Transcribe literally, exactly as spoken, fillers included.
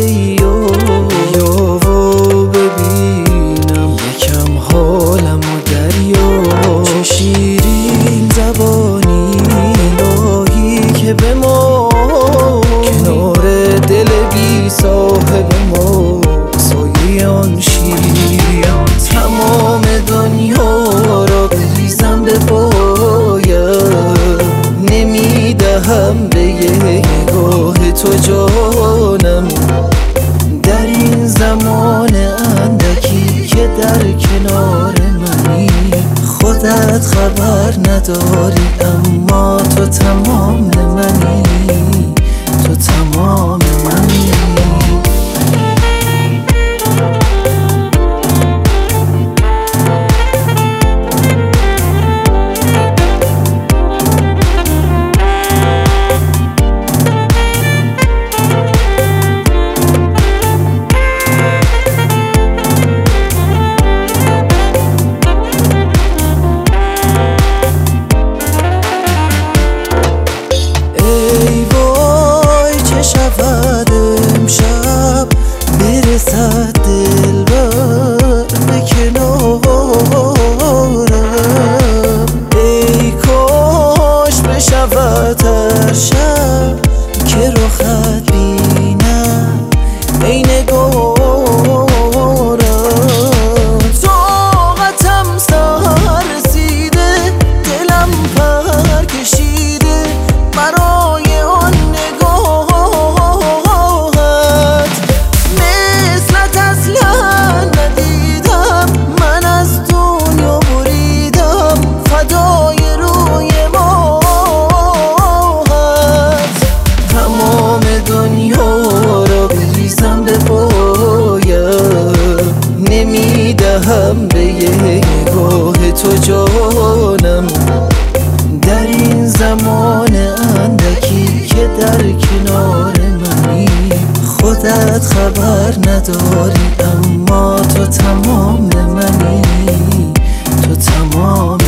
ای و یا و ببینم یکم حالم و دریا. چه شیرین زبانی الهی که به ما کنار دل بی صاحب ما سایه آن شیر. تمام دنیا را بریزم به پایم، نمیدهم به یه نگاه تو جانم. در این زمان اندکی که در کنار منی خودت خبر نداری، اما تو تمام منی، تو تمام منی. برسد دلبر به کنارم، ای کاش بشود هر شب که رخت بینم ای نگارم. طاقتم سر رسیده، دلم پر کشیده برای آن نمیدهم به یه نگاه تو جانم. در این زمان اندکی که در کنار منی خودت خبر نداری، اما تو تمام منی، تو تمام